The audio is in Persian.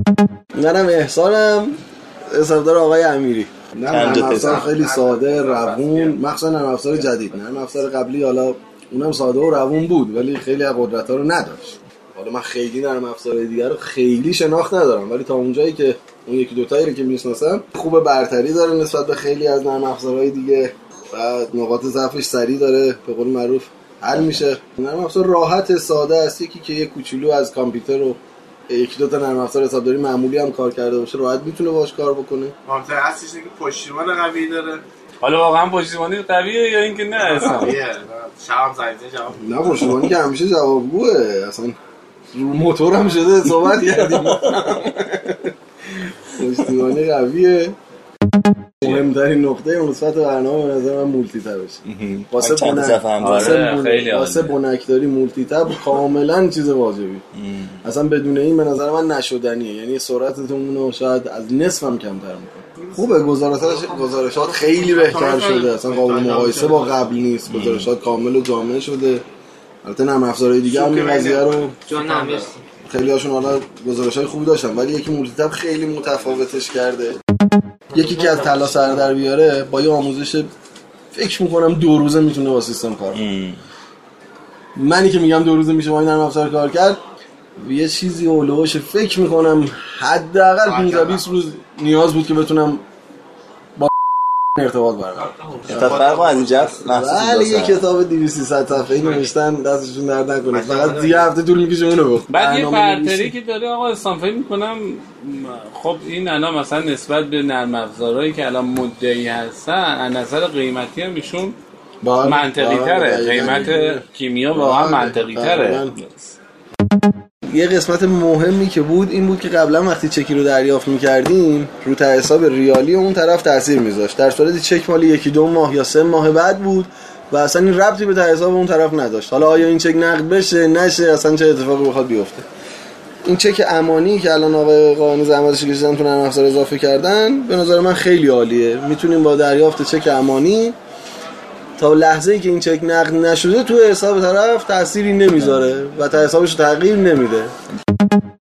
منم احسانم، حسابدار آقای امیری. نه نرم افزار خیلی ساده روون، مخصوصا نرم افزار جدید. نرم افزار قبلی حالا اونم ساده و روون بود ولی خیلی از قدرت‌ها رو نداشت. حالا من خیلی نرم افزارهای دیگر رو خیلی شناخت ندارم ولی تا اونجایی که اون یکی دو تایی رو که میشناسم خوب برتری داره نسبت به خیلی از نرم افزارهای دیگه و نقاط ضعفش سریع داره به قول معروف حل میشه. نرم افزار راحت ساده است، یکی که یک کوچولو از کامپیوتر رو یکی دو تا نرم افزار حسابداری معمولی هم کار کرده باشه راحت میتونه باهاش کار بکنه. مهمتر هستش که پشتیبان قوی داره. حالا واقعا پشتیبانی قویه یا اینکه نه اصلا؟ شام زنده جواب. نه پشتیبانی که همیشه جوابگوه، اصلا رو موتور هم شده صحبت کردیم. پشتیبانی قویه. مهمترین نقطه مثبت برنامه به نظر من مولتی تبشه. واسه بنکداری مولتی تب کاملا چیز واجبی. اصلا بدون این به نظر من نشدنیه، یعنی سرعتتون رو شاید از نصف هم کمتر میکنه. خوبه گزارشات خیلی بهتر شده، اصلا قابل مقایسه با قبل نیست. گزارشات کامل و جامع شده. البته نرم افزارهای دیگه هم این قضیه رو خیلی هاشون حالا گزارش‌های خوبی داشتن ولی یکی مولتی تب خیلی متفاوتش کرده. یکی که از طلا سر در بیاره با یه آموزش فکر میکنم 2 روزه میتونه با سیستم کار کنه. منی که میگم 2 روزه میشه با این نرم افزار کار کرد یه چیزی اولوش فکر میکنم حداقل 15-20 روز نیاز بود که بتونم با ارتباط برقرار کنم. اتفاقا از اینجا ولی یه کتاب 200-300 صفحه‌ای نوشتن دستشون درد نکنه، فقط یه هفته طول میکشه اونو گفت. بعد یه برتری که داره آقا اسلام فکر میکنم خب این الان مثلا نسبت به نرم افزارهایی که الان مدعی هستن از نظر قیمتی هم ایشون منطقی تره. قیمت کیمیا واقعا منطقی تره. یه قسمت مهمی که بود این بود که قبلا وقتی چکی رو دریافت می‌کردیم رو تا حساب ریالی اون طرف تاثیر می‌ذاشت، در صورتی چک مالی 1-2 ماه یا 3 ماه بعد بود و اصلا این ربطی به تا حساب اون طرف نداشت. حالا آیا این چک نقد بشه نشه اصلا چه اتفاقی بخواد بیفته. این چک امانی که الان آقای قائمی زحمتش کشیدن تو نرم افزار اضافه کردن به نظر من خیلی عالیه. میتونیم با دریافت چک امانی تا لحظه‌ای که این چک نقد نشده تو حساب طرف تأثیری نمیذاره و تا حسابش تغییر نمیده.